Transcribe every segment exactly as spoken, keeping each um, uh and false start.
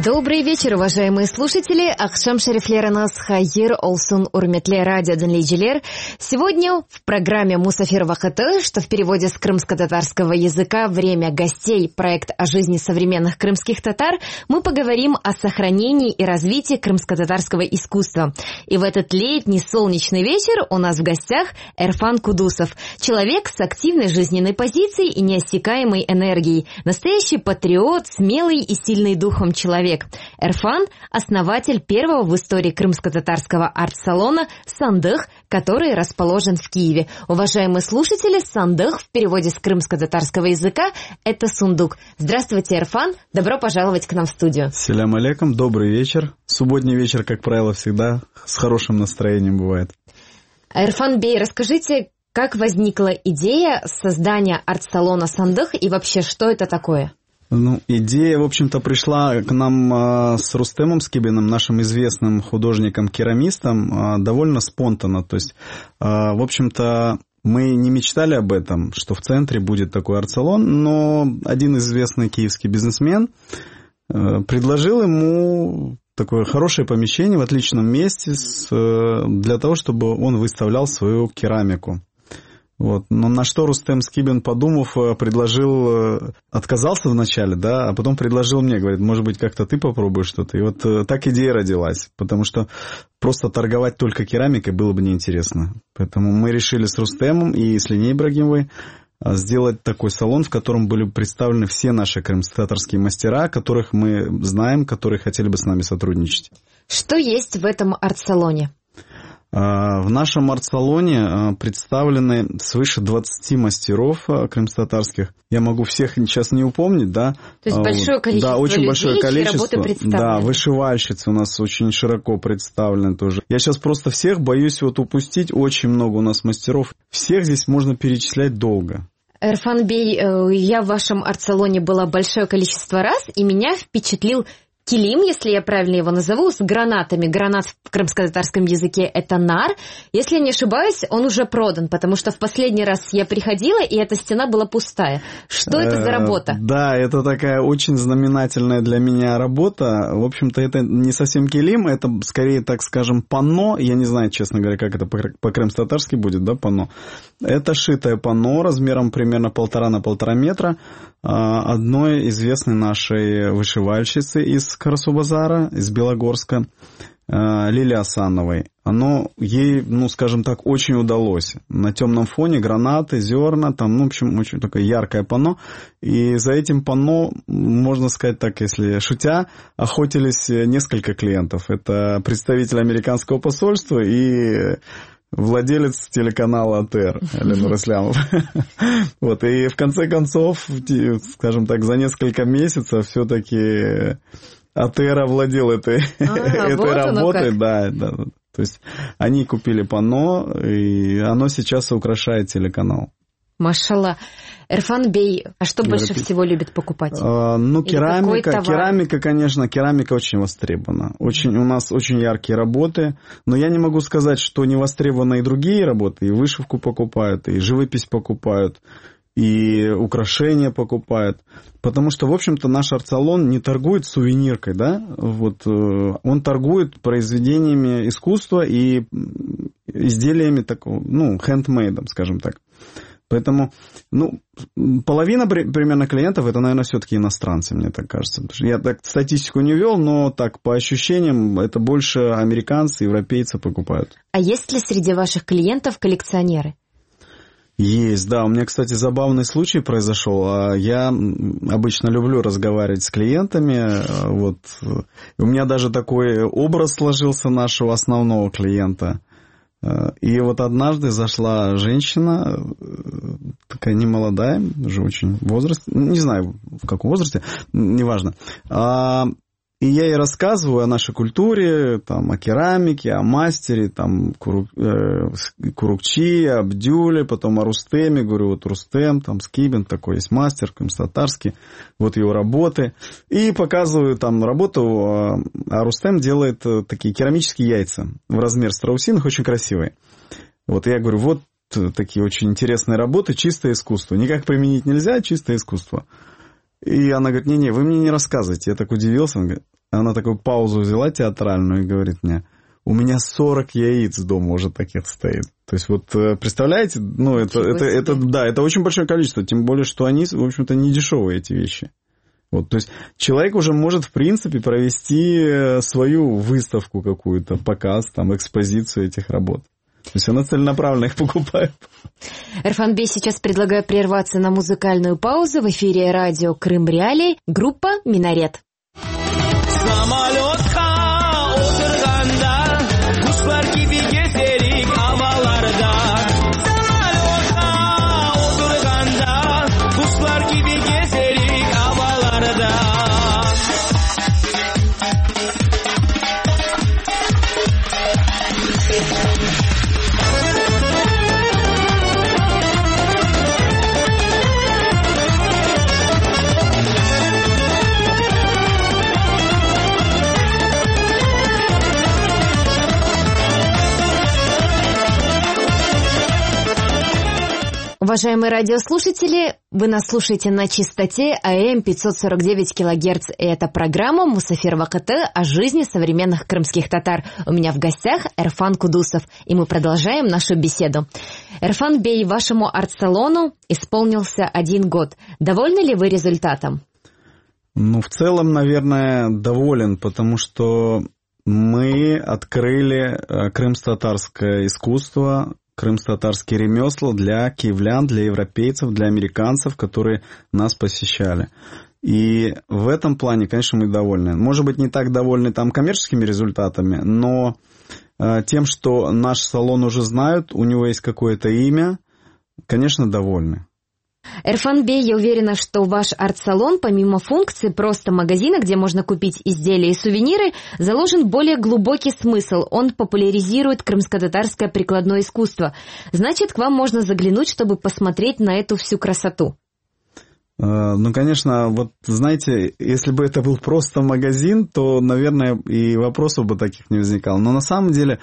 Добрый вечер, уважаемые слушатели. Ахшам шарифлеринас хайыр олсун урметле радио динлейджилер. Сегодня в программе «Мусафир вакыты», что в переводе с крымско-татарского языка «Время гостей», проект о жизни современных крымских татар, мы поговорим о сохранении и развитии крымско-татарского искусства. И в этот летний солнечный вечер у нас в гостях Эрфан Кудусов, человек с активной жизненной позицией и неиссякаемой энергией, настоящий патриот, смелый и сильный духом человек. Эрфан – основатель первого в истории крымско-татарского арт-салона «Сандых», который расположен в Киеве. Уважаемые слушатели, «Сандых» в переводе с крымско-татарского языка – это сундук. Здравствуйте, Эрфан. Добро пожаловать к нам в студию. Селям алейкум. Добрый вечер. Субботний вечер, как правило, всегда с хорошим настроением бывает. Эрфан Бей, расскажите, как возникла идея создания арт-салона «Сандых» и вообще, что это такое? Ну, идея, в общем-то, пришла к нам э, с Рустемом Скибиным, нашим известным художником-керамистом, э, довольно спонтанно. То есть, э, в общем-то, мы не мечтали об этом, что в центре будет такой арт-салон, но один известный киевский бизнесмен э, предложил ему такое хорошее помещение в отличном месте с, э, для того, чтобы он выставлял свою керамику. Вот. Но на что Рустем Скибин, подумав, предложил, отказался вначале, да, а потом предложил мне, говорит, может быть, как-то ты попробуешь что-то. И вот так идея родилась, потому что просто торговать только керамикой было бы неинтересно. Поэтому мы решили с Рустемом и с Линей Ибрагимовой сделать такой салон, в котором были представлены все наши крымско-татарские мастера, которых мы знаем, которые хотели бы с нами сотрудничать. Что есть в этом арт-салоне? В нашем арт-салоне представлены свыше двадцати мастеров крымско-татарских. Я могу всех сейчас не упомнить, да. То есть большое количество да, очень людей, большое количество. Работы представлены. Да, вышивальщицы у нас очень широко представлены тоже. Я сейчас просто всех боюсь вот упустить. Очень много у нас мастеров. Всех здесь можно перечислять долго. Эрфан Бей, я в вашем арт-салоне была большое количество раз, и меня впечатлил килим, если я правильно его назову, с гранатами. Гранат в крымско-татарском языке – это нар. Если я не ошибаюсь, он уже продан, потому что в последний раз я приходила, и эта стена была пустая. Что это за работа? Да, это такая очень знаменательная для меня работа. В общем-то, это не совсем килим, это скорее, так скажем, панно. Я не знаю, честно говоря, как это по-крымско-татарски будет, да, панно. Это шитое панно размером примерно полтора на полтора метра одной известной нашей вышивальщицы из Карасу-Базара, из Белогорска, Лилии Асановой. Оно ей, ну, скажем так, очень удалось. На темном фоне гранаты, зерна, там, ну, в общем, очень такое яркое панно. И за этим панно, можно сказать так, если шутя, охотились несколько клиентов. Это представитель американского посольства и владелец телеканала АТР, Ленур Ислямов. Вот, и в конце концов, скажем так, за несколько месяцев все-таки АТР овладел этой, а, этой вот работой. Да, да. То есть они купили панно, и оно сейчас украшает телеканал. Машалла. Эрфан Бей, а что больше Европе... всего любит покупать? А, ну, керамика, керамика, конечно, керамика очень востребована. Очень, у нас очень яркие работы, но я не могу сказать, что не востребованы и другие работы. И вышивку покупают, и живопись покупают, и украшения покупают. Потому что, в общем-то, наш арт-салон не торгует сувениркой, да? Вот, он торгует произведениями искусства и изделиями такого, ну, хендмейдом, скажем так. Поэтому, ну, половина примерно клиентов, это, наверное, все-таки иностранцы, мне так кажется. Я так статистику не вел, но так, по ощущениям, это больше американцы, европейцы покупают. А есть ли среди ваших клиентов коллекционеры? Есть, да. У меня, кстати, забавный случай произошел. Я обычно люблю разговаривать с клиентами. Вот. У меня даже такой образ сложился нашего основного клиента. И вот однажды зашла женщина, такая немолодая, уже очень в возрасте, не знаю, в каком возрасте, неважно. И я ей рассказываю о нашей культуре, там, о керамике, о мастере, там, Курук, э, Курукчи, Абдюле, потом о Рустеме. Говорю, вот Рустем, там, Скибин, такой есть мастер, крымско-татарский, вот его работы. И показываю там работу, а Рустем делает такие керамические яйца в размер страусиных, очень красивые. Вот я говорю, вот такие очень интересные работы, чистое искусство. Никак применить нельзя, чистое искусство. И она говорит, не-не, вы мне не рассказывайте. Я так удивился. Она говорит, она такую паузу взяла театральную и говорит мне: у меня сорок яиц дома уже таких стоит. То есть вот представляете, ну это, это, это, да, это очень большое количество, тем более, что они, в общем-то, не дешевые, эти вещи. Вот, то есть человек уже может, в принципе, провести свою выставку какую-то, показ, там, экспозицию этих работ. То есть она целенаправленно их покупает. Эрфан-бей, сейчас предлагаю прерваться на музыкальную паузу. В эфире радио Крым Реалии, группа «Минарет». Уважаемые радиослушатели, вы нас слушаете на частоте а эм пятьсот сорок девять килогерц. И это программа «Мусафир ВАКТ» о жизни современных крымских татар. У меня в гостях Эрфан Кудусов, и мы продолжаем нашу беседу. Эрфан-бей, вашему арт-салону исполнился один год. Довольны ли вы результатом? Ну, в целом, наверное, доволен, потому что мы открыли крымско-татарское искусство, крымско-татарские ремесла для киевлян, для европейцев, для американцев, которые нас посещали. И в этом плане, конечно, мы довольны. Может быть, не так довольны там коммерческими результатами, но э, тем, что наш салон уже знают, у него есть какое-то имя, конечно, довольны. Эрфан-бей, я уверена, что ваш арт-салон, помимо функции просто магазина, где можно купить изделия и сувениры, заложен более глубокий смысл. Он популяризирует крымско-татарское прикладное искусство. Значит, к вам можно заглянуть, чтобы посмотреть на эту всю красоту. Ну, конечно, вот знаете, если бы это был просто магазин, то, наверное, и вопросов бы таких не возникало. Но на самом деле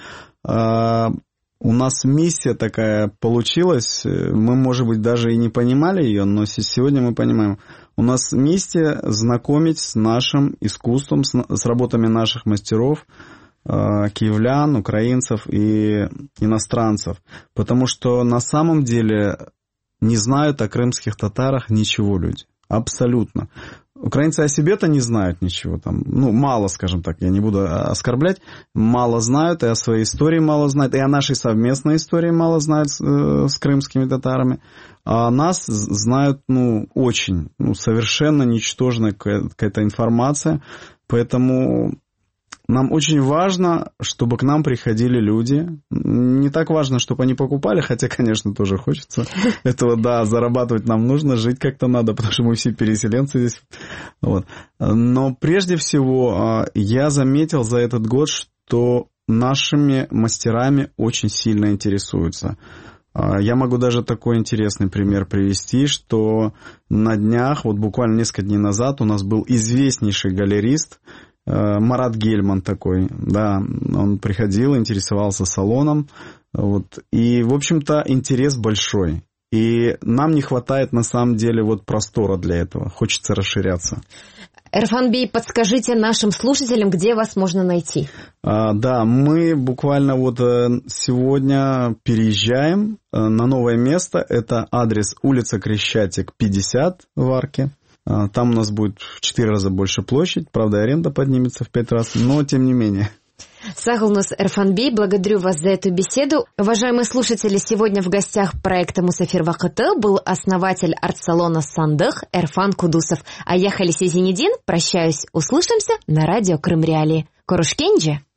у нас миссия такая получилась, мы, может быть, даже и не понимали ее, но сегодня мы понимаем. У нас миссия знакомить с нашим искусством, с, с работами наших мастеров, киевлян, украинцев и иностранцев. Потому что на самом деле не знают о крымских татарах ничего люди. Абсолютно. Украинцы о себе-то не знают ничего там. Ну, мало, скажем так, я не буду оскорблять. Мало знают, и о своей истории мало знают, и о нашей совместной истории мало знают с, э, с крымскими татарами. А нас знают, ну, очень, ну, совершенно ничтожная какая-то информация. Поэтому нам очень важно, чтобы к нам приходили люди. Не так важно, чтобы они покупали, хотя, конечно, тоже хочется этого, да, зарабатывать нам нужно, жить как-то надо, потому что мы все переселенцы здесь. Вот. Но прежде всего я заметил за этот год, что нашими мастерами очень сильно интересуются. Я могу даже такой интересный пример привести, что на днях, вот буквально несколько дней назад, у нас был известнейший галерист, Марат Гельман такой, да, он приходил, интересовался салоном, вот, и, в общем-то, интерес большой. И нам не хватает, на самом деле, вот простора для этого, хочется расширяться. Эрфан-бей, подскажите нашим слушателям, где вас можно найти? А, да, мы буквально вот сегодня переезжаем на новое место, это адрес улица Крещатик, пятьдесят в Арке. Там у нас будет в четыре раза больше площадь, правда, аренда поднимется в пять раз, но тем не менее. Сагылнус Эрфан-бей, благодарю вас за эту беседу. Уважаемые слушатели, сегодня в гостях проекта «Мусафир ВАКТ» был основатель арт-салона «Сандых» Эрфан Кудусов. А я, Халисе Зенедин, прощаюсь, услышимся на радио Крым Реалии. Корушкенджи!